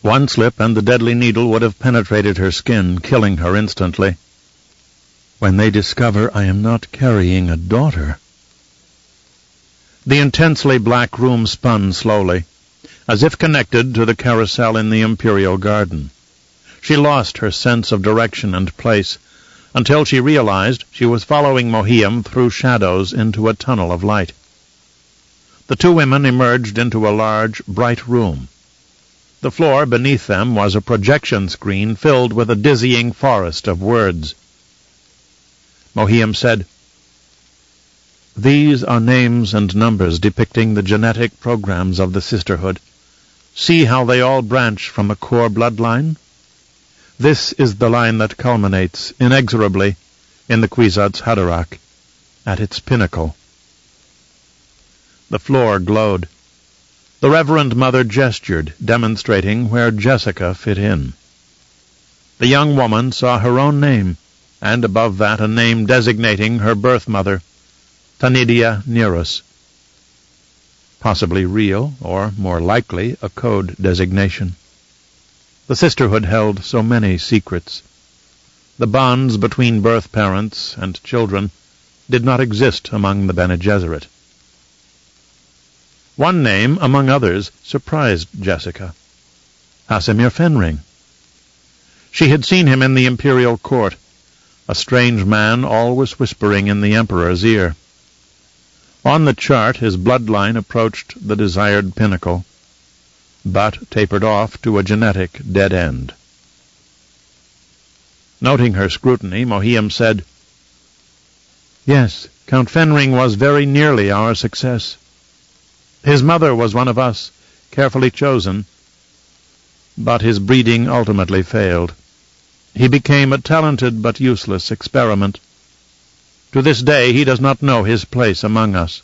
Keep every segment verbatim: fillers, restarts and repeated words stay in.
One slip and the deadly needle would have penetrated her skin, killing her instantly. When they discover I am not carrying a daughter... The intensely black room spun slowly, as if connected to the carousel in the Imperial Garden. She lost her sense of direction and place, until she realized she was following Mohiam through shadows into a tunnel of light. The two women emerged into a large, bright room. The floor beneath them was a projection screen filled with a dizzying forest of words. Mohiam said, "These are names and numbers depicting the genetic programs of the Sisterhood. See how they all branch from a core bloodline? This is the line that culminates, inexorably, in the Kwisatz Haderach, at its pinnacle." The floor glowed. The Reverend Mother gestured, demonstrating where Jessica fit in. The young woman saw her own name, and above that a name designating her birth mother, Tanidia Nerus. Possibly real, or more likely a code designation. The Sisterhood held so many secrets. The bonds between birth parents and children did not exist among the Bene Gesserit. One name, among others, surprised Jessica. Asimir Fenring. She had seen him in the Imperial Court, a strange man always whispering in the Emperor's ear. On the chart his bloodline approached the desired pinnacle, but tapered off to a genetic dead end. Noting her scrutiny, Mohiam said, "Yes, Count Fenring was very nearly our success. His mother was one of us, carefully chosen, but his breeding ultimately failed. He became a talented but useless experiment. To this day he does not know his place among us."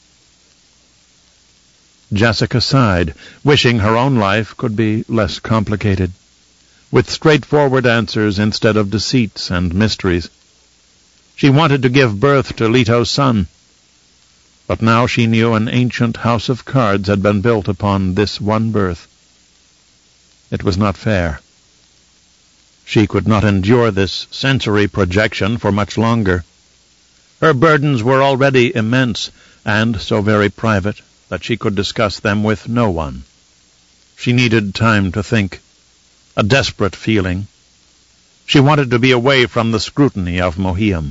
Jessica sighed, wishing her own life could be less complicated, with straightforward answers instead of deceits and mysteries. She wanted to give birth to Leto's son, but now she knew an ancient house of cards had been built upon this one birth. It was not fair. She could not endure this sensory projection for much longer. Her burdens were already immense, and so very private that she could discuss them with no one. She needed time to think, a desperate feeling. She wanted to be away from the scrutiny of Mohiam.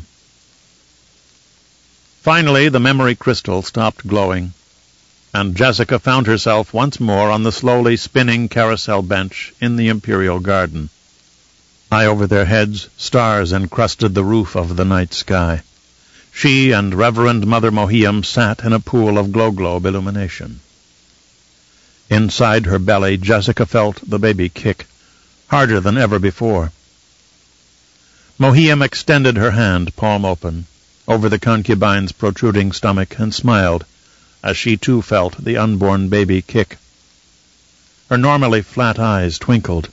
Finally, the memory crystal stopped glowing, and Jessica found herself once more on the slowly spinning carousel bench in the Imperial Garden. High over their heads, stars encrusted the roof of the night sky. She and Reverend Mother Mohiam sat in a pool of glow-globe illumination. Inside her belly, Jessica felt the baby kick, harder than ever before. Mohiam extended her hand, palm open, over the concubine's protruding stomach and smiled as she too felt the unborn baby kick. Her normally flat eyes twinkled.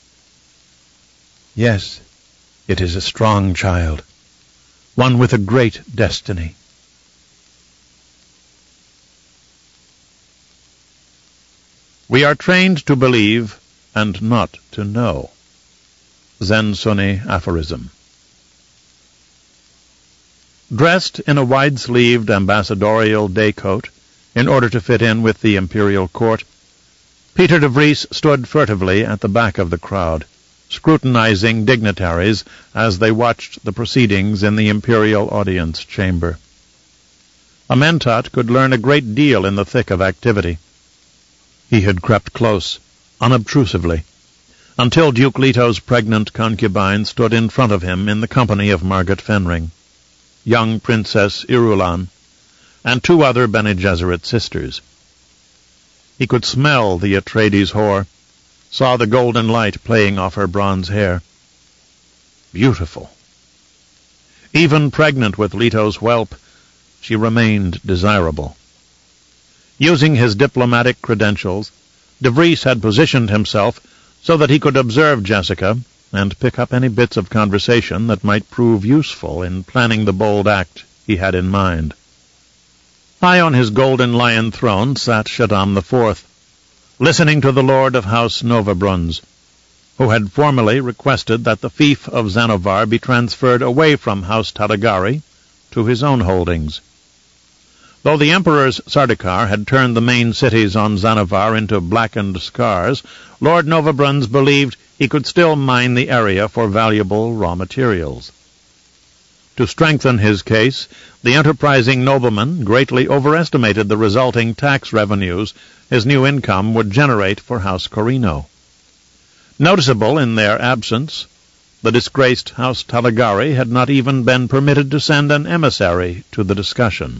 "Yes, it is a strong child, one with a great destiny." We are trained to believe and not to know. Zen Sunni aphorism. Dressed in a wide-sleeved ambassadorial day coat, in order to fit in with the Imperial Court, Peter de Vries stood furtively at the back of the crowd, scrutinizing dignitaries as they watched the proceedings in the Imperial Audience Chamber. A Mentat could learn a great deal in the thick of activity. He had crept close, unobtrusively, until Duke Leto's pregnant concubine stood in front of him in the company of Margaret Fenring, young Princess Irulan, and two other Bene Gesserit sisters. He could smell the Atreides whore, saw the golden light playing off her bronze hair. Beautiful. Even pregnant with Leto's whelp, she remained desirable. Using his diplomatic credentials, de Vries had positioned himself so that he could observe Jessica and pick up any bits of conversation that might prove useful in planning the bold act he had in mind. High on his golden lion throne sat Shaddam the Fourth, listening to the lord of House Novabruns, who had formally requested that the fief of Zanovar be transferred away from House Talagari to his own holdings. Though the Emperor's Sardaukar had turned the main cities on Zanovar into blackened scars, Lord Novabruns believed he could still mine the area for valuable raw materials. To strengthen his case, the enterprising nobleman greatly overestimated the resulting tax revenues his new income would generate for House Corino. Noticeable in their absence, the disgraced House Talagari had not even been permitted to send an emissary to the discussion.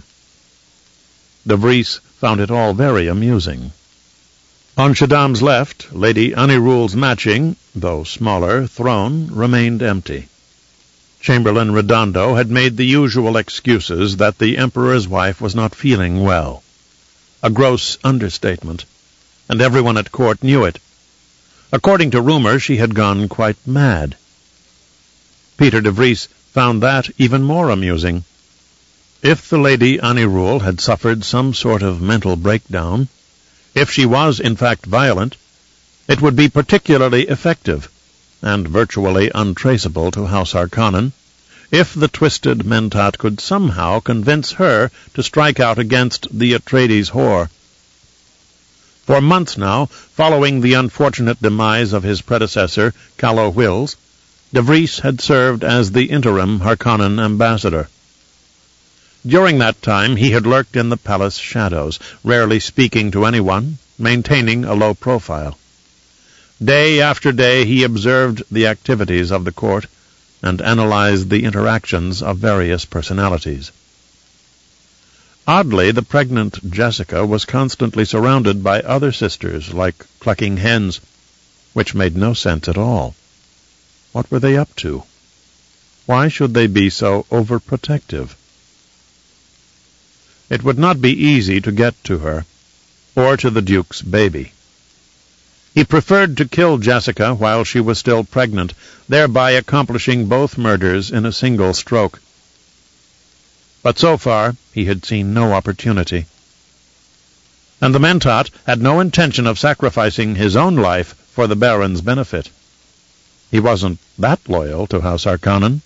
De Vries found it all very amusing. On Shaddam's left, Lady Anirul's matching, though smaller, throne remained empty. Chamberlain Redondo had made the usual excuses that the Emperor's wife was not feeling well. A gross understatement, and everyone at court knew it. According to rumor, she had gone quite mad. Peter de Vries found that even more amusing. If the Lady Anirul had suffered some sort of mental breakdown, if she was in fact violent, it would be particularly effective, and virtually untraceable to House Harkonnen, if the twisted Mentat could somehow convince her to strike out against the Atreides whore. For months now, following the unfortunate demise of his predecessor, Calo Wills, de Vries had served as the interim Harkonnen ambassador. During that time he had lurked in the palace shadows, rarely speaking to anyone, maintaining a low profile. Day after day he observed the activities of the court and analyzed the interactions of various personalities. Oddly, the pregnant Jessica was constantly surrounded by other sisters, like clucking hens, which made no sense at all. What were they up to? Why should they be so overprotective? It would not be easy to get to her, or to the Duke's baby. He preferred to kill Jessica while she was still pregnant, thereby accomplishing both murders in a single stroke. But so far he had seen no opportunity. And the Mentat had no intention of sacrificing his own life for the Baron's benefit. He wasn't that loyal to House Harkonnen.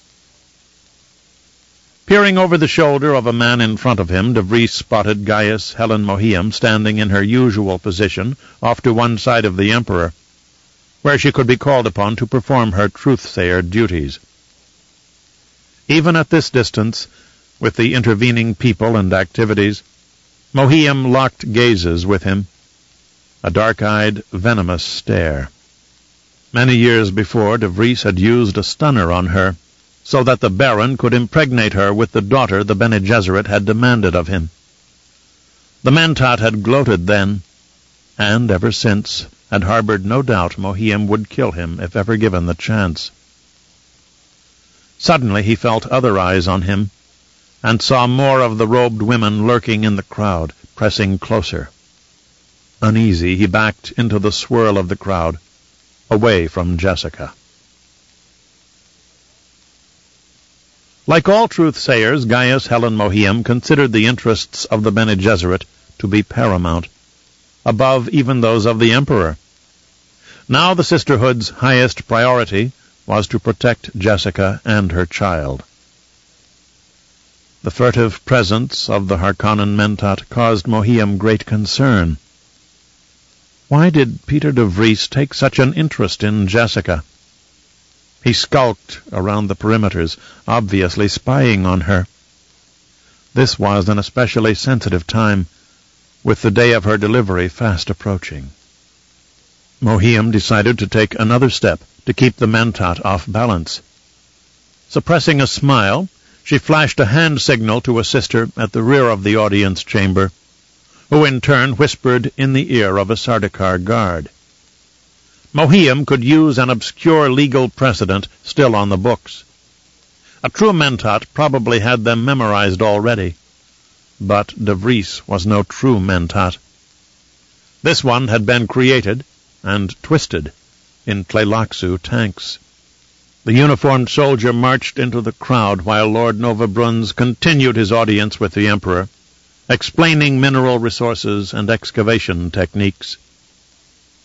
Peering over the shoulder of a man in front of him, de Vries spotted Gaius Helen Mohiam standing in her usual position off to one side of the Emperor, where she could be called upon to perform her truth-sayer duties. Even at this distance, with the intervening people and activities, Mohiam locked gazes with him, a dark-eyed, venomous stare. Many years before, de Vries had used a stunner on her, so that the Baron could impregnate her with the daughter the Bene Gesserit had demanded of him. The Mentat had gloated then, and ever since had harbored no doubt Mohiam would kill him if ever given the chance. Suddenly he felt other eyes on him, and saw more of the robed women lurking in the crowd, pressing closer. Uneasy, he backed into the swirl of the crowd, away from Jessica. Like all truth-sayers, Gaius Helen Mohiam considered the interests of the Bene Gesserit to be paramount, above even those of the Emperor. Now the sisterhood's highest priority was to protect Jessica and her child. The furtive presence of the Harkonnen Mentat caused Mohiam great concern. Why did Peter de Vries take such an interest in Jessica? He skulked around the perimeters, obviously spying on her. This was an especially sensitive time, with the day of her delivery fast approaching. Mohiam decided to take another step to keep the Mentat off balance. Suppressing a smile, she flashed a hand signal to a sister at the rear of the audience chamber, who in turn whispered in the ear of a Sardaukar guard. Mohiam could use an obscure legal precedent still on the books. A true Mentat probably had them memorized already, but de Vries was no true Mentat. This one had been created and twisted in Tleilaxu tanks. The uniformed soldier marched into the crowd while Lord Novabruns continued his audience with the Emperor, explaining mineral resources and excavation techniques.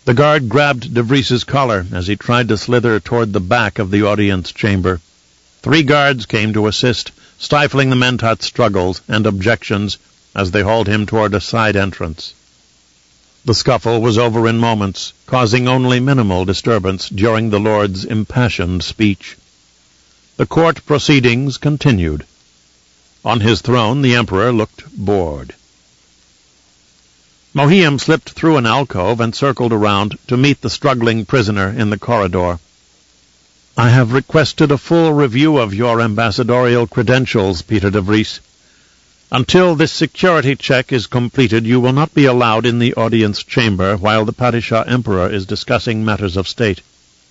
The guard grabbed De Vries's collar as he tried to slither toward the back of the audience chamber. Three guards came to assist, stifling the Mentat's struggles and objections as they hauled him toward a side entrance. The scuffle was over in moments, causing only minimal disturbance during the Lord's impassioned speech. The court proceedings continued. On his throne the Emperor looked bored. Mohiam slipped through an alcove and circled around to meet the struggling prisoner in the corridor. "I have requested a full review of your ambassadorial credentials, Peter de Vries. Until this security check is completed, you will not be allowed in the audience chamber while the Padishah Emperor is discussing matters of state."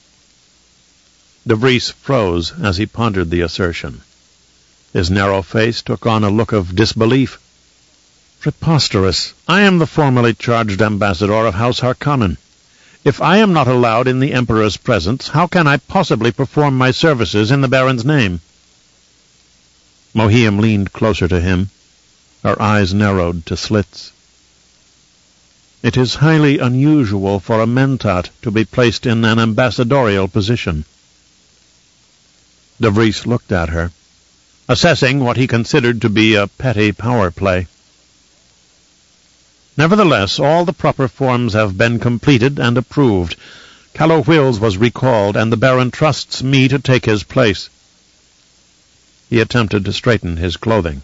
De Vries froze as he pondered the assertion. His narrow face took on a look of disbelief. "Preposterous! I am the formally charged ambassador of House Harkonnen. If I am not allowed in the Emperor's presence, how can I possibly perform my services in the Baron's name?" Mohiam leaned closer to him. Her eyes narrowed to slits. "It is highly unusual for a Mentat to be placed in an ambassadorial position." De Vries looked at her, assessing what he considered to be a petty power play. "Nevertheless, all the proper forms have been completed and approved. Calo Whills was recalled, and the Baron trusts me to take his place." He attempted to straighten his clothing.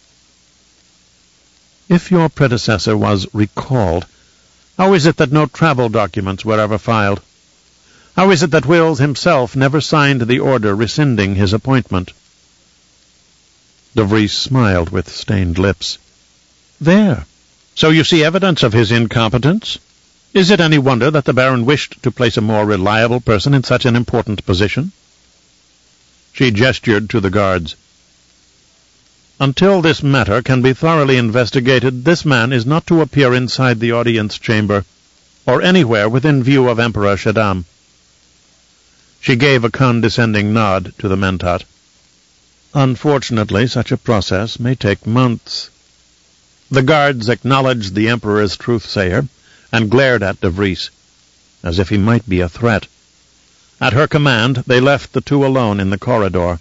"If your predecessor was recalled, how is it that no travel documents were ever filed? How is it that Whills himself never signed the order rescinding his appointment?" De Vries smiled with stained lips. "There! So you see evidence of his incompetence? Is it any wonder that the Baron wished to place a more reliable person in such an important position?" She gestured to the guards. "Until this matter can be thoroughly investigated, this man is not to appear inside the audience chamber, or anywhere within view of Emperor Shaddam." She gave a condescending nod to the Mentat. "Unfortunately, such a process may take months." The guards acknowledged the Emperor's truth-sayer and glared at De Vries, as if he might be a threat. At her command, they left the two alone in the corridor.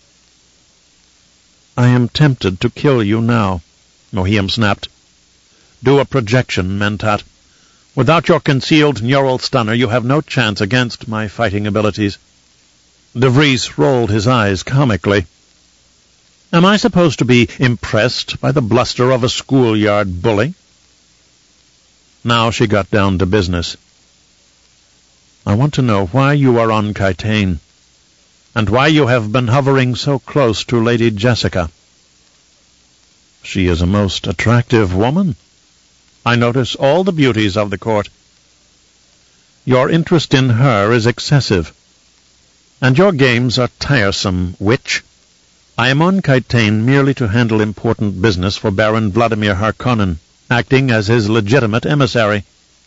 "I am tempted to kill you now," Mohiam snapped. "Do a projection, Mentat. Without your concealed neural stunner, you have no chance against my fighting abilities." De Vries rolled his eyes comically. "Am I supposed to be impressed by the bluster of a schoolyard bully?" Now she got down to business. "I want to know why you are on Kytane, and why you have been hovering so close to Lady Jessica." "She is a most attractive woman. I notice all the beauties of the court." "Your interest in her is excessive, and your games are tiresome, witch. I am on Kytane merely to handle important business for Baron Vladimir Harkonnen, acting as his legitimate emissary."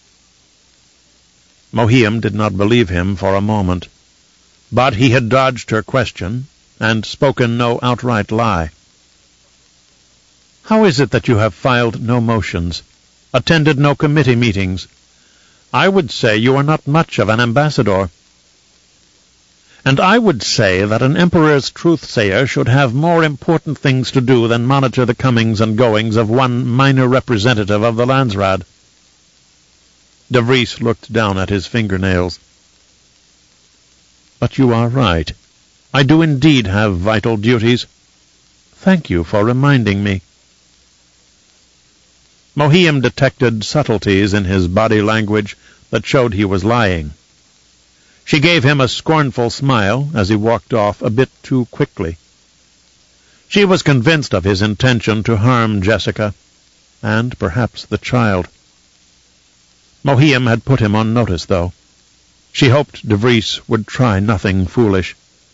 Mohiam did not believe him for a moment, but he had dodged her question and spoken no outright lie. "How is it that you have filed no motions, attended no committee meetings? I would say you are not much of an ambassador. And I would say that an emperor's truth-sayer should have more important things to do than monitor the comings and goings of one minor representative of the Landsraad." De Vries looked down at his fingernails. "But you are right. I do indeed have vital duties. Thank you for reminding me." Mohiam detected subtleties in his body language that showed he was lying. She gave him a scornful smile as he walked off a bit too quickly. She was convinced of his intention to harm Jessica, and perhaps the child. Mohiam had put him on notice, though. She hoped De Vries would try nothing foolish.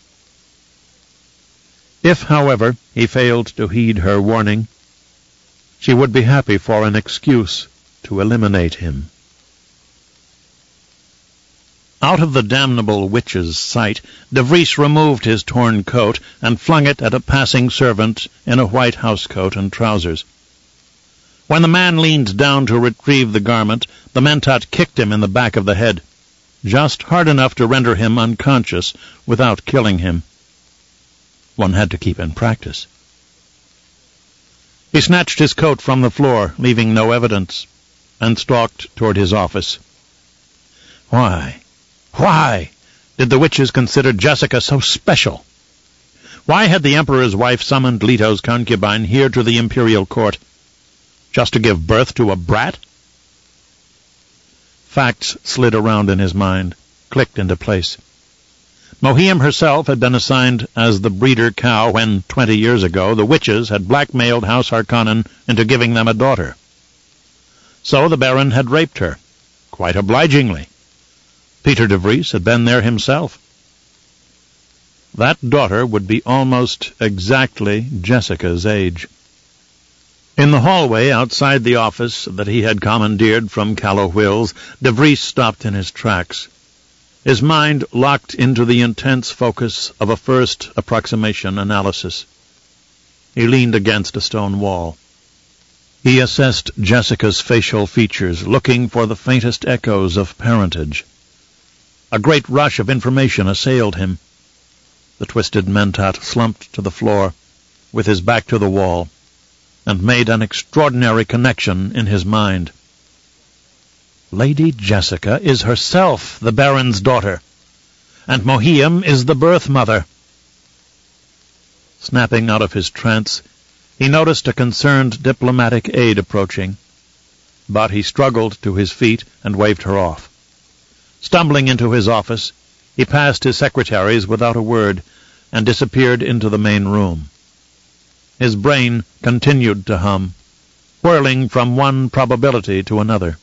If, however, he failed to heed her warning, she would be happy for an excuse to eliminate him. Out of the damnable witch's sight, De Vries removed his torn coat and flung it at a passing servant in a white housecoat and trousers. When the man leaned down to retrieve the garment, the Mentat kicked him in the back of the head, just hard enough to render him unconscious without killing him. One had to keep in practice. He snatched his coat from the floor, leaving no evidence, and stalked toward his office. Why, why did the witches consider Jessica so special? Why had the Emperor's wife summoned Leto's concubine here to the imperial court? Just to give birth to a brat? Facts slid around in his mind, clicked into place. Mohiam herself had been assigned as the breeder cow when, twenty years ago, the witches had blackmailed House Harkonnen into giving them a daughter. So the Baron had raped her, quite obligingly. Peter de Vries had been there himself. That daughter would be almost exactly Jessica's age. In the hallway outside the office that he had commandeered from Callow Wills, de Vries stopped in his tracks, his mind locked into the intense focus of a first approximation analysis. He leaned against a stone wall. He assessed Jessica's facial features, looking for the faintest echoes of parentage. A great rush of information assailed him. The twisted Mentat slumped to the floor, with his back to the wall, and made an extraordinary connection in his mind. Lady Jessica is herself the Baron's daughter, and Mohiam is the birth mother. Snapping out of his trance, he noticed a concerned diplomatic aide approaching, but he struggled to his feet and waved her off. Stumbling into his office, he passed his secretaries without a word and disappeared into the main room. His brain continued to hum, whirling from one probability to another.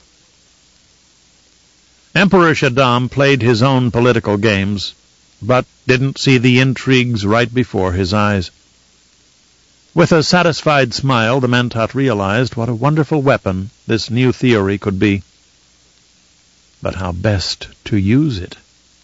Emperor Shaddam played his own political games, but didn't see the intrigues right before his eyes. With a satisfied smile, the Mentat realized what a wonderful weapon this new theory could be. But how best to use it?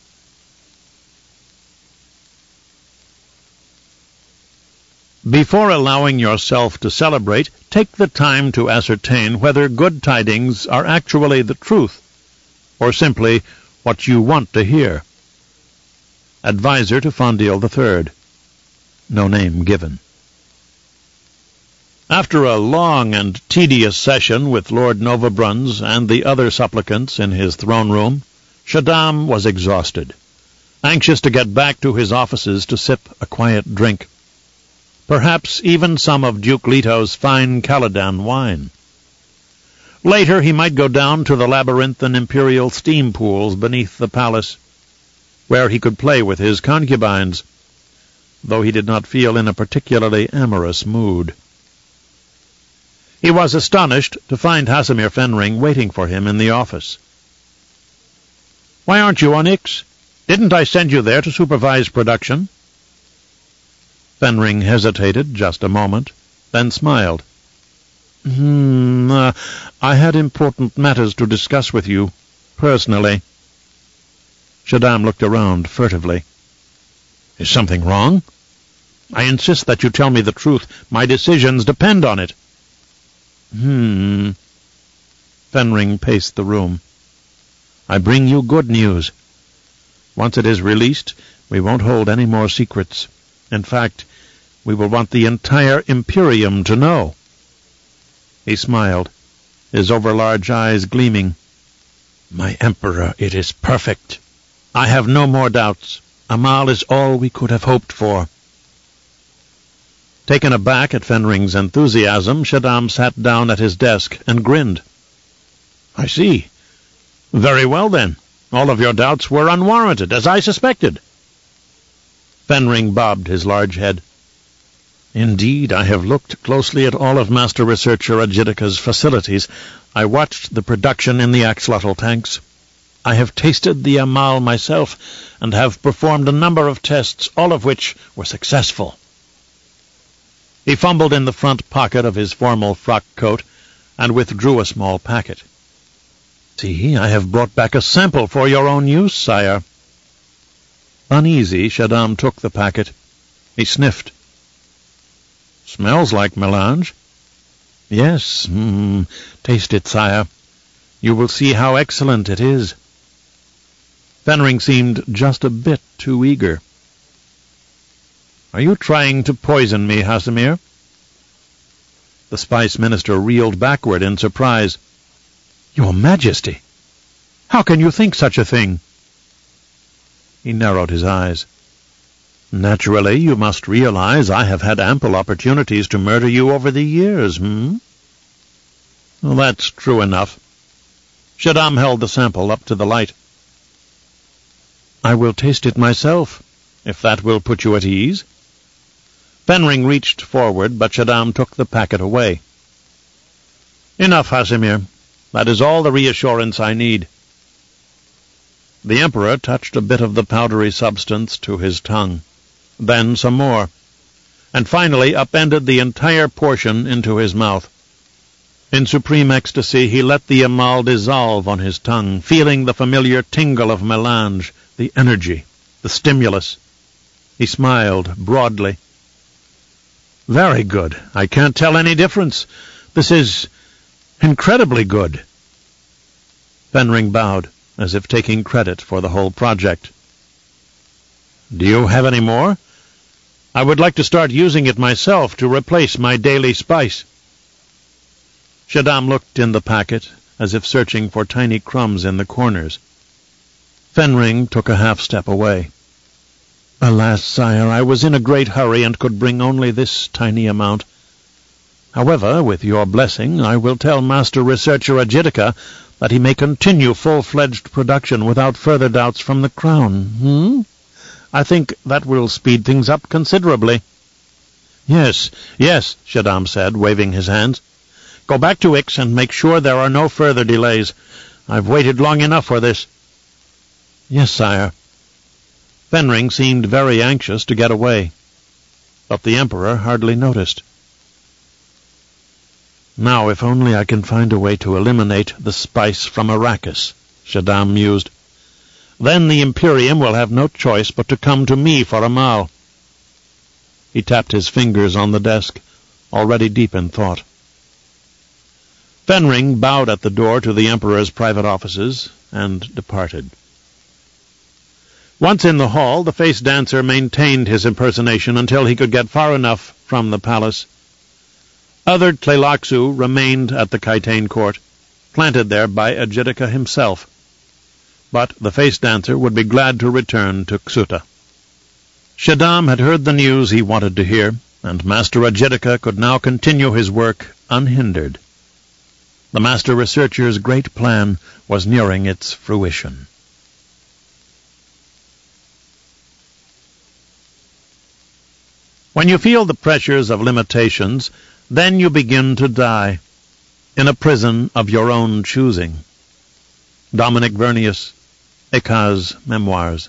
Before allowing yourself to celebrate, take the time to ascertain whether good tidings are actually the truth, or simply what you want to hear. Advisor to Fondil the Third. No name given. After a long and tedious session with Lord Novabruns and the other supplicants in his throne room, Shaddam was exhausted, anxious to get back to his offices to sip a quiet drink, perhaps even some of Duke Leto's fine Caladan wine. Later he might go down to the labyrinthine imperial steam pools beneath the palace, where he could play with his concubines, though he did not feel in a particularly amorous mood. He was astonished to find Hasimir Fenring waiting for him in the office. "Why aren't you on Ix? Didn't I send you there to supervise production?" Fenring hesitated just a moment, then smiled. Hmm, uh, I had important matters to discuss with you, personally." Shaddam looked around furtively. "Is something wrong? I insist that you tell me the truth. My decisions depend on it." Hmm. Fenring paced the room. "I bring you good news. Once it is released, we won't hold any more secrets. In fact, we will want the entire Imperium to know." He smiled, his overlarge eyes gleaming. "My Emperor, it is perfect. I have no more doubts. Amal is all we could have hoped for." Taken aback at Fenring's enthusiasm, Shaddam sat down at his desk and grinned. "I see. Very well, then. All of your doubts were unwarranted, as I suspected." Fenring bobbed his large head. "Indeed, I have looked closely at all of Master Researcher Agitica's facilities. I watched the production in the axolotl tanks. I have tasted the Amal myself, and have performed a number of tests, all of which were successful." He fumbled in the front pocket of his formal frock coat and withdrew a small packet. "See, I have brought back a sample for your own use, sire." Uneasy, Shaddam took the packet. He sniffed. "Smells like melange." Yes, mm, taste it, sire. You will see how excellent it is. Fenring seemed just a bit too eager. Are you trying to poison me, Hasimir? The Spice Minister reeled backward in surprise. Your Majesty! How can you think such a thing? He narrowed his eyes. Naturally, you must realize I have had ample opportunities to murder you over the years, hmm? Well, that's true enough. Shaddam held the sample up to the light. I will taste it myself, if that will put you at ease. Fenring reached forward, but Shaddam took the packet away. Enough, Hasimir. That is all the reassurance I need. The Emperor touched a bit of the powdery substance to his tongue, then some more, and finally upended the entire portion into his mouth. In supreme ecstasy he let the amal dissolve on his tongue, feeling the familiar tingle of melange, the energy, the stimulus. He smiled broadly. Very good. I can't tell any difference. This is incredibly good. Fenring bowed, as if taking credit for the whole project. Do you have any more? I would like to start using it myself to replace my daily spice. Shaddam looked in the packet, as if searching for tiny crumbs in the corners. Fenring took a half step away. Alas, sire, I was in a great hurry and could bring only this tiny amount. However, with your blessing, I will tell Master Researcher Ajitika that he may continue full-fledged production without further doubts from the Crown. Hmm? I think that will speed things up considerably. Yes, yes, Shaddam said, waving his hands. Go back to Ix and make sure there are no further delays. I've waited long enough for this. Yes, sire. Fenring seemed very anxious to get away, but the Emperor hardly noticed. Now, if only I can find a way to eliminate the spice from Arrakis, Shaddam mused. Then the Imperium will have no choice but to come to me for Amal. He tapped his fingers on the desk, already deep in thought. Fenring bowed at the door to the Emperor's private offices and departed. Once in the hall, the face dancer maintained his impersonation until he could get far enough from the palace. Other Tleilaxu remained at the Kytane court, planted there by Ajitika himself. But the face dancer would be glad to return to Ksuta. Shaddam had heard the news he wanted to hear, and Master Ajitika could now continue his work unhindered. The Master Researcher's great plan was nearing its fruition. When you feel the pressures of limitations, then you begin to die, in a prison of your own choosing. Dominic Vernius, Ekaz Memoirs.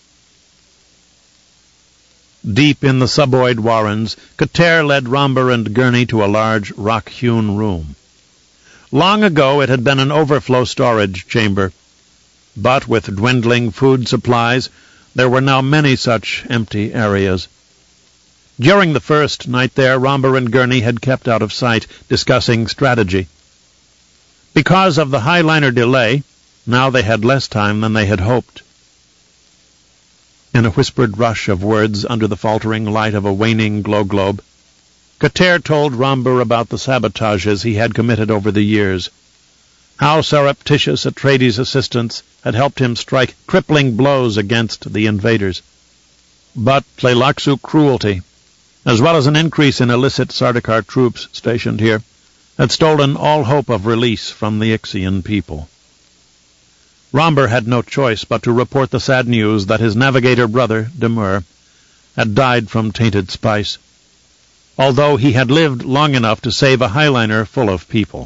Deep in the suboid warrens, Kater led Romber and Gurney to a large rock-hewn room. Long ago it had been an overflow storage chamber, but with dwindling food supplies, there were now many such empty areas. During the first night there, Romber and Gurney had kept out of sight, discussing strategy. Because of the Highliner delay, now they had less time than they had hoped. In a whispered rush of words under the faltering light of a waning glow-globe, Kater told Romber about the sabotages he had committed over the years, how surreptitious Atreides' assistants had helped him strike crippling blows against the invaders. But Tleilaxu cruelty, as well as an increase in illicit Sardaukar troops stationed here, had stolen all hope of release from the Ixian people. Romber had no choice but to report the sad news that his navigator brother, Demur, had died from tainted spice, although he had lived long enough to save a Highliner full of people.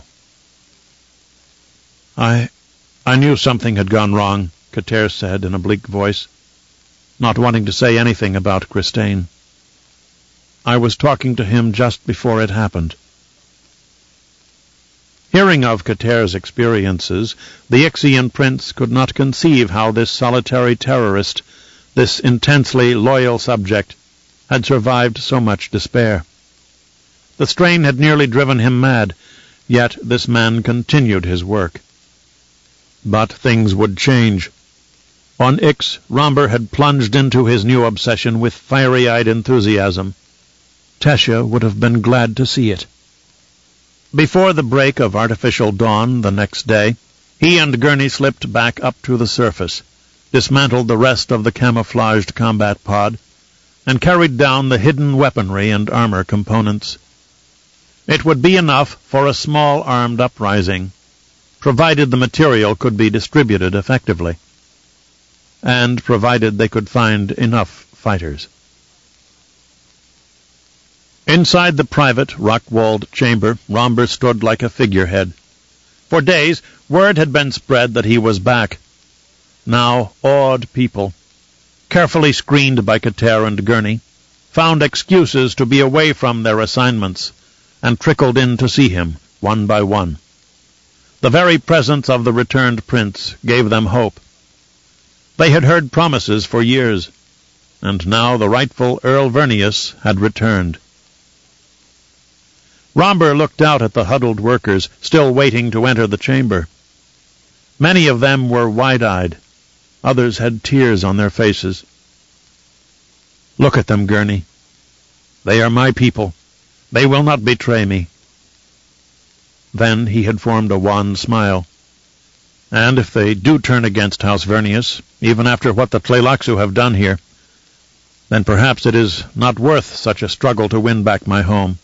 I I knew something had gone wrong, Kater said in a bleak voice, not wanting to say anything about Christane. I was talking to him just before it happened. Hearing of Kater's experiences, the Ixian prince could not conceive how this solitary terrorist, this intensely loyal subject, had survived so much despair. The strain had nearly driven him mad, yet this man continued his work. But things would change. On Ix, Romber had plunged into his new obsession with fiery-eyed enthusiasm. Tessia would have been glad to see it. Before the break of artificial dawn the next day, he and Gurney slipped back up to the surface, dismantled the rest of the camouflaged combat pod, and carried down the hidden weaponry and armor components. It would be enough for a small armed uprising, provided the material could be distributed effectively, and provided they could find enough fighters. Inside the private, rock-walled chamber, Romber stood like a figurehead. For days, word had been spread that he was back. Now, awed people, carefully screened by Kater and Gurney, found excuses to be away from their assignments, and trickled in to see him, one by one. The very presence of the returned prince gave them hope. They had heard promises for years, and now the rightful Earl Vernius had returned. Romber looked out at the huddled workers, still waiting to enter the chamber. Many of them were wide-eyed. Others had tears on their faces. "Look at them, Gurney. They are my people. They will not betray me." Then he had formed a wan smile. "And if they do turn against House Vernius, even after what the Tleilaxu have done here, then perhaps it is not worth such a struggle to win back my home."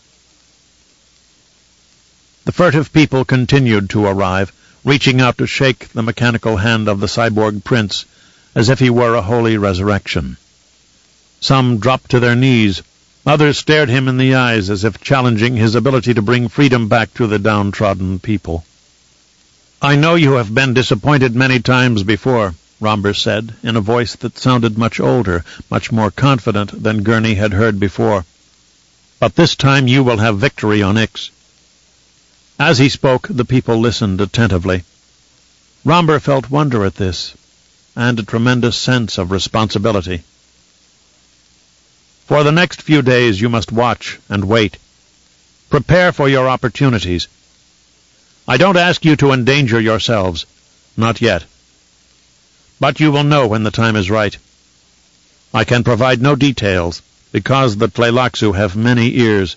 The furtive people continued to arrive, reaching out to shake the mechanical hand of the cyborg prince as if he were a holy resurrection. Some dropped to their knees. Others stared him in the eyes as if challenging his ability to bring freedom back to the downtrodden people. "I know you have been disappointed many times before," Romber said, in a voice that sounded much older, much more confident than Gurney had heard before. "But this time you will have victory on Ix." As he spoke, the people listened attentively. Romber felt wonder at this, and a tremendous sense of responsibility. "For the next few days you must watch and wait. Prepare for your opportunities. I don't ask you to endanger yourselves, not yet. But you will know when the time is right. I can provide no details, because the Tleilaxu have many ears."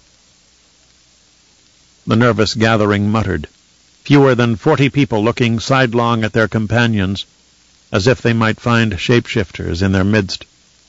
The nervous gathering muttered, fewer than forty people looking sidelong at their companions, as if they might find shapeshifters in their midst.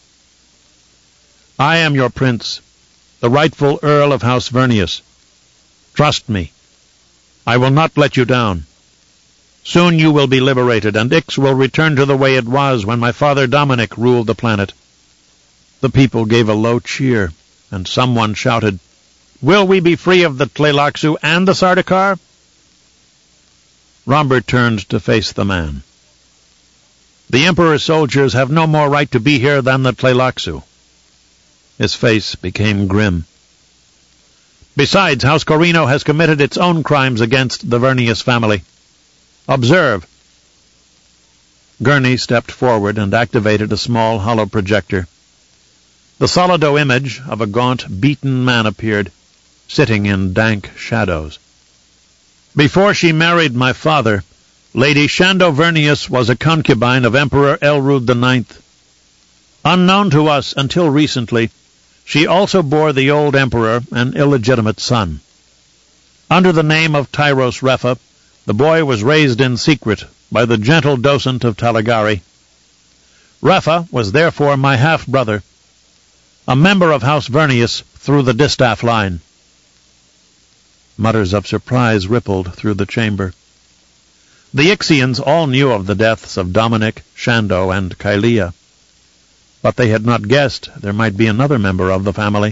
"I am your prince, the rightful Earl of House Vernius. Trust me. I will not let you down. Soon you will be liberated, and Ix will return to the way it was when my father Dominic ruled the planet." The people gave a low cheer, and someone shouted, "Will we be free of the Tleilaxu and the Sardaukar?" Romber turned to face the man. "The Emperor's soldiers have no more right to be here than the Tleilaxu." His face became grim. "Besides, House Corrino has committed its own crimes against the Vernius family. Observe." Gurney stepped forward and activated a small hollow projector. The solido image of a gaunt, beaten man appeared, sitting in dank shadows. "Before she married my father, Lady Shando Vernius was a concubine of Emperor Elrud the Ninth. Unknown to us until recently, she also bore the old emperor an illegitimate son. Under the name of Tyros Refa, the boy was raised in secret by the gentle docent of Talagari. Refa was therefore my half-brother, a member of House Vernius through the distaff line." Mutters of surprise rippled through the chamber. The Ixians all knew of the deaths of Dominic, Shando, and Kylea, but they had not guessed there might be another member of the family.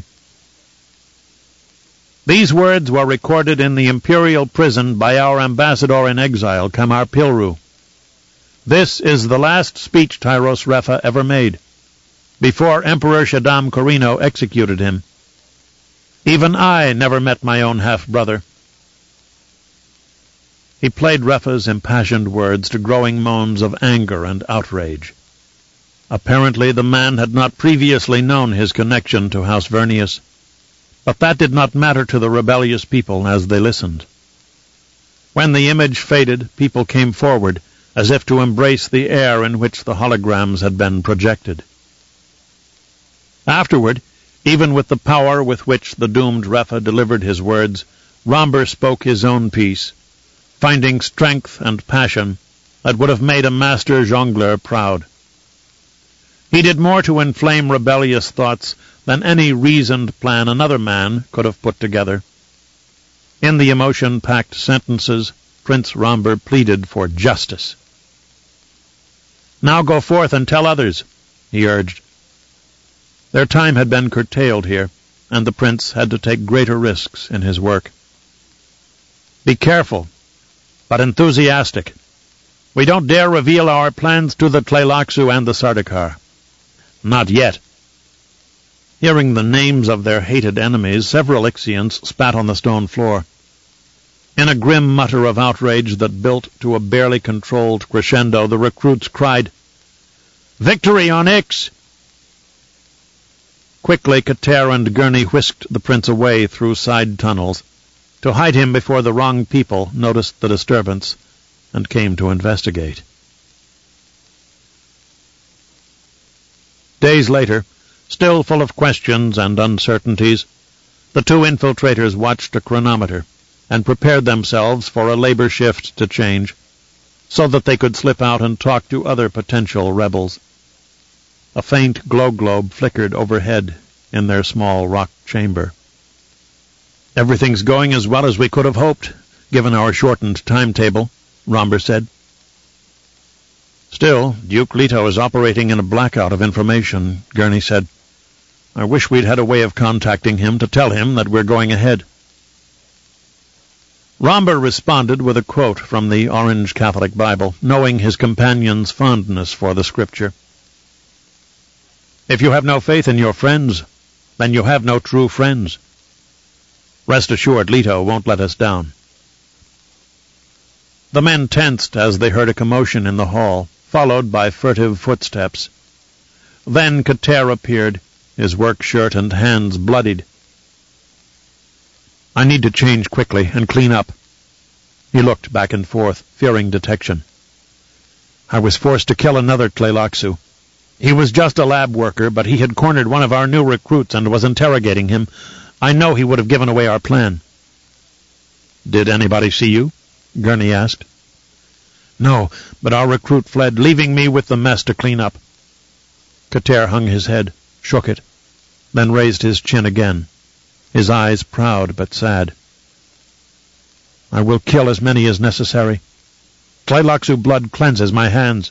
These words were recorded in the imperial prison by our ambassador in exile, Kamar Pilru. This is the last speech Tyros Refa ever made, before Emperor Shaddam Corrino executed him. Even I never met my own half-brother. He played Refa's impassioned words to growing moans of anger and outrage. Apparently the man had not previously known his connection to House Vernius. But that did not matter to the rebellious people as they listened. When the image faded, people came forward, as if to embrace the air in which the holograms had been projected. Afterward, even with the power with which the doomed Refa delivered his words, Romber spoke his own piece, finding strength and passion that would have made a master jongleur proud. He did more to inflame rebellious thoughts than any reasoned plan another man could have put together. In the emotion-packed sentences, Prince Romber pleaded for justice. "Now go forth and tell others," he urged. Their time had been curtailed here, and the prince had to take greater risks in his work. "Be careful, but enthusiastic. We don't dare reveal our plans to the Tleilaxu and the Sardaukar. Not yet." Hearing the names of their hated enemies, several Ixians spat on the stone floor. In a grim mutter of outrage that built to a barely controlled crescendo, the recruits cried, "Victory on Ix!" Quickly, Kater and Gurney whisked the prince away through side tunnels to hide him before the wrong people noticed the disturbance and came to investigate. Days later, still full of questions and uncertainties, the two infiltrators watched a chronometer and prepared themselves for a labor shift to change, so that they could slip out and talk to other potential rebels. A faint glow globe flickered overhead in their small rock chamber. "Everything's going as well as we could have hoped, given our shortened timetable," Romber said. "Still, Duke Leto is operating in a blackout of information," Gurney said. "I wish we'd had a way of contacting him to tell him that we're going ahead." Romber responded with a quote from the Orange Catholic Bible, knowing his companion's fondness for the Scripture. "If you have no faith in your friends, then you have no true friends. Rest assured, Leto won't let us down." The men tensed as they heard a commotion in the hall, followed by furtive footsteps. Then Kater appeared, his work shirt and hands bloodied. "I need to change quickly and clean up." He looked back and forth, fearing detection. "I was forced to kill another Tleilaxu. He was just a lab worker, but he had cornered one of our new recruits and was interrogating him. I know he would have given away our plan." "Did anybody see you?" Gurney asked. "No, but our recruit fled, leaving me with the mess to clean up." Kater hung his head, shook it, then raised his chin again, his eyes proud but sad. "I will kill as many as necessary. Tleilaxu blood cleanses my hands."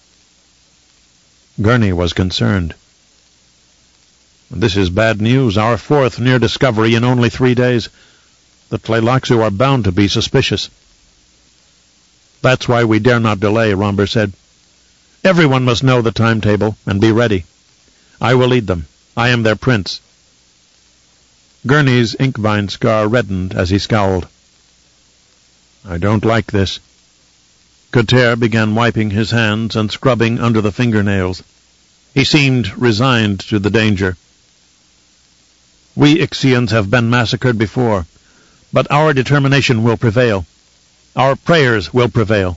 Gurney was concerned. "This is bad news, our fourth near discovery in only three days. The Tleilaxu are bound to be suspicious." "That's why we dare not delay," Romber said. "Everyone must know the timetable and be ready. I will lead them. I am their prince." Gurney's inkvine scar reddened as he scowled. "I don't like this." Kater began wiping his hands and scrubbing under the fingernails. He seemed resigned to the danger. "We Ixians have been massacred before, but our determination will prevail. Our prayers will prevail."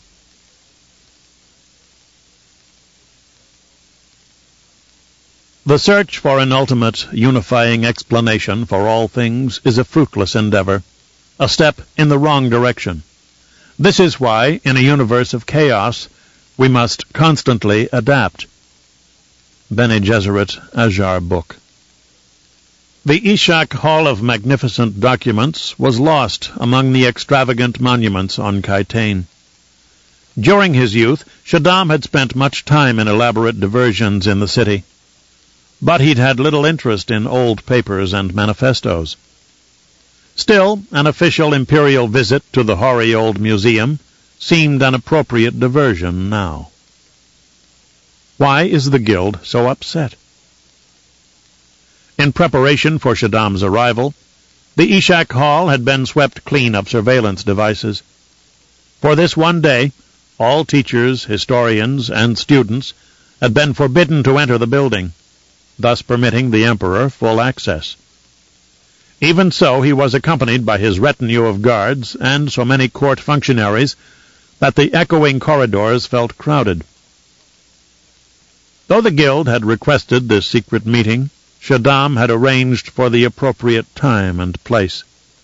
The search for an ultimate, unifying explanation for all things is a fruitless endeavor, a step in the wrong direction. This is why, in a universe of chaos, we must constantly adapt. Bene Gesserit, Azhar Book. The Ishak Hall of Magnificent Documents was lost among the extravagant monuments on Kytain. During his youth, Shaddam had spent much time in elaborate diversions in the city, but he'd had little interest in old papers and manifestos. Still, an official imperial visit to the hoary old museum seemed an appropriate diversion now. Why is the guild so upset? In preparation for Shaddam's arrival, the Ishak Hall had been swept clean of surveillance devices. For this one day, all teachers, historians, and students had been forbidden to enter the building, thus permitting the Emperor full access. Even so, he was accompanied by his retinue of guards and so many court functionaries that the echoing corridors felt crowded. Though the guild had requested this secret meeting, Shaddam had arranged for the appropriate time and place.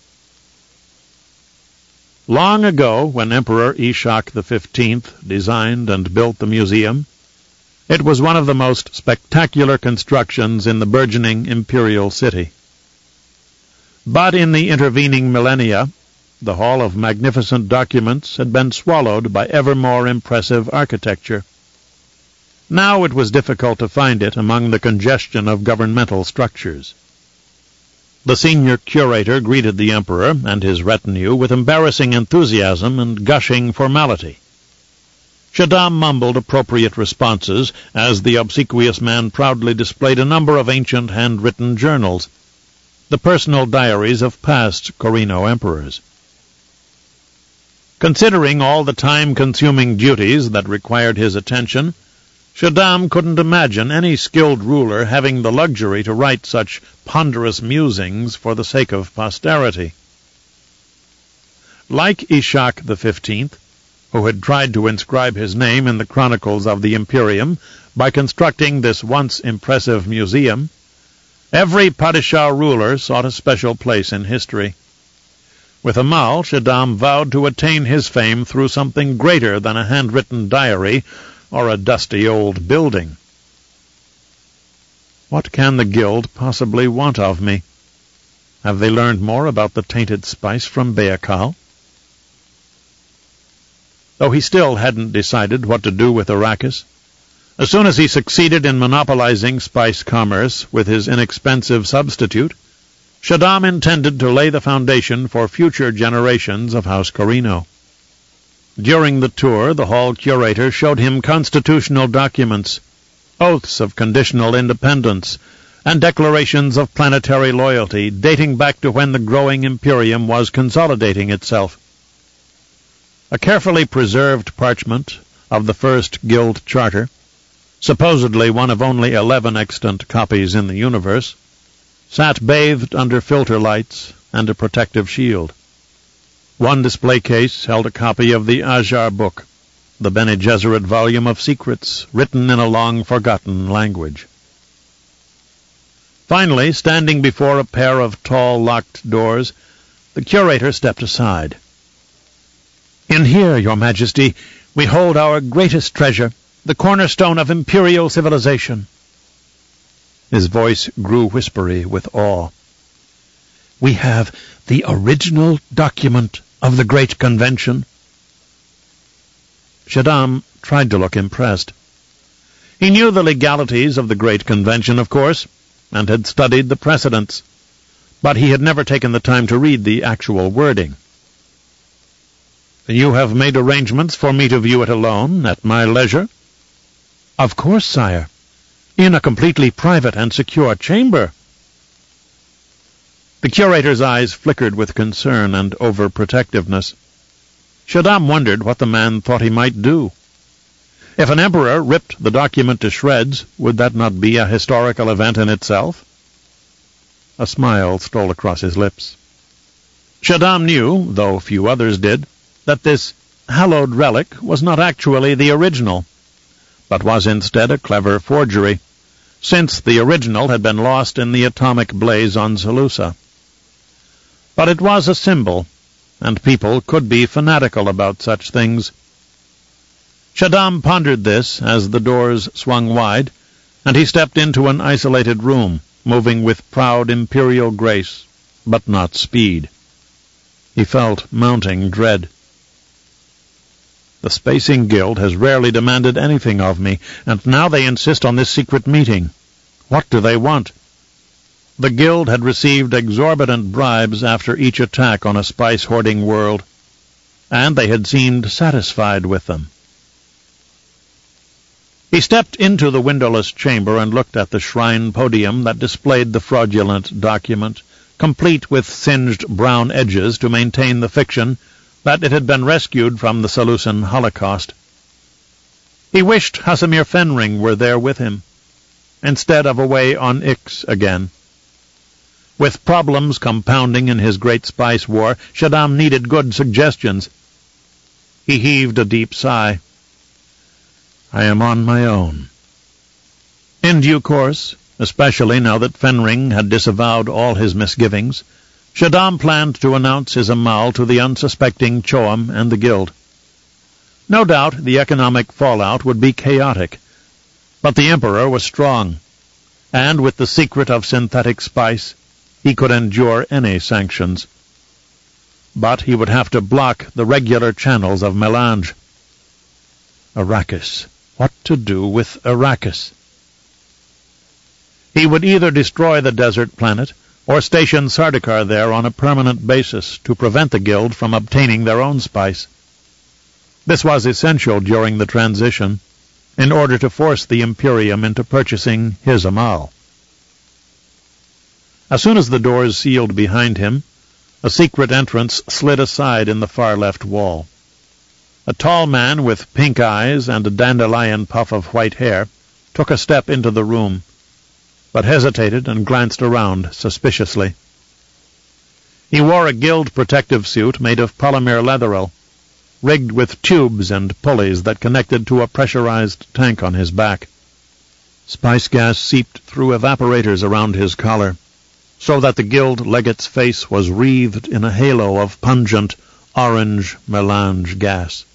Long ago, when Emperor Ishak the Fifteenth designed and built the museum, it was one of the most spectacular constructions in the burgeoning imperial city. But in the intervening millennia, the Hall of Magnificent Documents had been swallowed by ever more impressive architecture. Now it was difficult to find it among the congestion of governmental structures. The senior curator greeted the emperor and his retinue with embarrassing enthusiasm and gushing formality. Shaddam mumbled appropriate responses as the obsequious man proudly displayed a number of ancient handwritten journals, the personal diaries of past Corino emperors. Considering all the time-consuming duties that required his attention, Shaddam couldn't imagine any skilled ruler having the luxury to write such ponderous musings for the sake of posterity. Like Ishak the Fifteenth, who had tried to inscribe his name in the chronicles of the Imperium by constructing this once impressive museum, every Padishah ruler sought a special place in history. With Amal, Shaddam vowed to attain his fame through something greater than a handwritten diary or a dusty old building. What can the guild possibly want of me? Have they learned more about the tainted spice from Baikal? Though he still hadn't decided what to do with Arrakis, as soon as he succeeded in monopolizing spice commerce with his inexpensive substitute, Shaddam intended to lay the foundation for future generations of House Corino. During the tour, the hall curator showed him constitutional documents, oaths of conditional independence, and declarations of planetary loyalty dating back to when the growing Imperium was consolidating itself. A carefully preserved parchment of the first guild charter, supposedly one of only eleven extant copies in the universe, sat bathed under filter lights and a protective shield. One display case held a copy of the Ajar book, the Bene Gesserit volume of secrets, written in a long-forgotten language. Finally, standing before a pair of tall locked doors, the curator stepped aside. "In here, Your Majesty, we hold our greatest treasure, the cornerstone of imperial civilization." His voice grew whispery with awe. "We have the original document of the Great Convention." Shaddam tried to look impressed. He knew the legalities of the Great Convention, of course, and had studied the precedents, but he had never taken the time to read the actual wording. "You have made arrangements for me to view it alone, at my leisure?" "Of course, sire. In a completely private and secure chamber." The curator's eyes flickered with concern and overprotectiveness. Shaddam wondered what the man thought he might do. If an emperor ripped the document to shreds, would that not be a historical event in itself? A smile stole across his lips. Shaddam knew, though few others did, that this hallowed relic was not actually the original, but was instead a clever forgery, since the original had been lost in the atomic blaze on Seleucia. But it was a symbol, and people could be fanatical about such things. Shaddam pondered this as the doors swung wide, and he stepped into an isolated room, moving with proud imperial grace, but not speed. He felt mounting dread. The Spacing Guild has rarely demanded anything of me, and now they insist on this secret meeting. What do they want? The Guild had received exorbitant bribes after each attack on a spice-hoarding world, and they had seemed satisfied with them. He stepped into the windowless chamber and looked at the shrine podium that displayed the fraudulent document, complete with singed brown edges to maintain the fiction that it had been rescued from the Seleucian Holocaust. He wished Hasimir Fenring were there with him, instead of away on Ix again. With problems compounding in his great spice war, Shaddam needed good suggestions. He heaved a deep sigh. I am on my own. In due course, especially now that Fenring had disavowed all his misgivings, Shaddam planned to announce his Amal to the unsuspecting Choam and the Guild. No doubt the economic fallout would be chaotic, but the Emperor was strong, and with the secret of synthetic spice, he could endure any sanctions. But he would have to block the regular channels of Melange. Arrakis. What to do with Arrakis? He would either destroy the desert planet or station Sardaukar there on a permanent basis to prevent the Guild from obtaining their own spice. This was essential during the transition, in order to force the Imperium into purchasing his Amal. As soon as the doors sealed behind him, a secret entrance slid aside in the far left wall. A tall man with pink eyes and a dandelion puff of white hair took a step into the room, but hesitated and glanced around suspiciously. He wore a Guild protective suit made of polymer leatherel, rigged with tubes and pulleys that connected to a pressurized tank on his back. Spice gas seeped through evaporators around his collar, so that the Guild legate's face was wreathed in a halo of pungent, orange melange gas.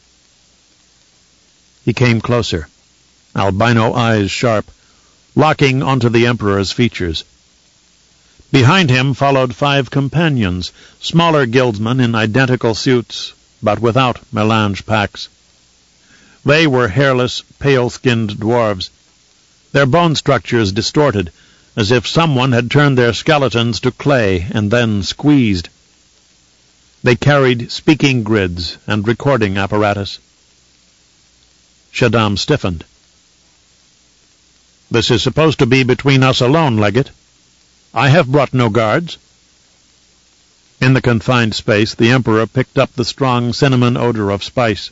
He came closer, albino eyes sharp, locking onto the Emperor's features. Behind him followed five companions, smaller guildsmen in identical suits, but without melange packs. They were hairless, pale-skinned dwarves, their bone structures distorted, as if someone had turned their skeletons to clay and then squeezed. They carried speaking grids and recording apparatus. Shaddam stiffened. This is supposed to be between us alone, Legate. I have brought no guards. In the confined space, the Emperor picked up the strong cinnamon odor of spice.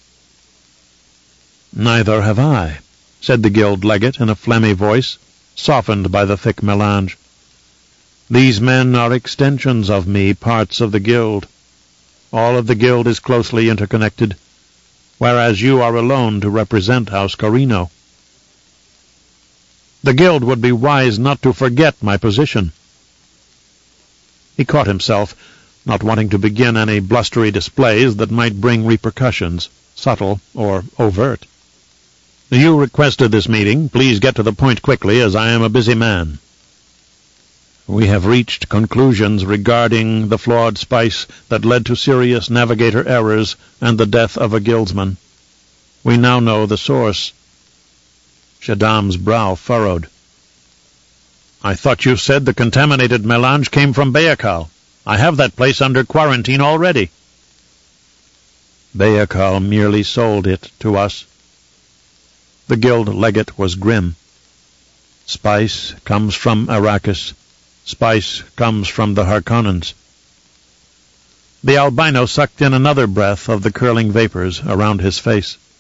Neither have I, said the Guild legate in a phlegmy voice, softened by the thick melange. These men are extensions of me, parts of the Guild. All of the Guild is closely interconnected, whereas you are alone to represent House Corrino. The Guild would be wise not to forget my position. He caught himself, not wanting to begin any blustery displays that might bring repercussions, subtle or overt. You requested this meeting. Please get to the point quickly, as I am a busy man. We have reached conclusions regarding the flawed spice that led to serious navigator errors and the death of a guildsman. We now know the source. Shaddam's brow furrowed. I thought you said the contaminated melange came from Bayakal. I have that place under quarantine already. Bayakal merely sold it to us. The Guild legate was grim. Spice comes from Arrakis. Spice comes from the Harkonnens. The albino sucked in another breath of the curling vapors around his face.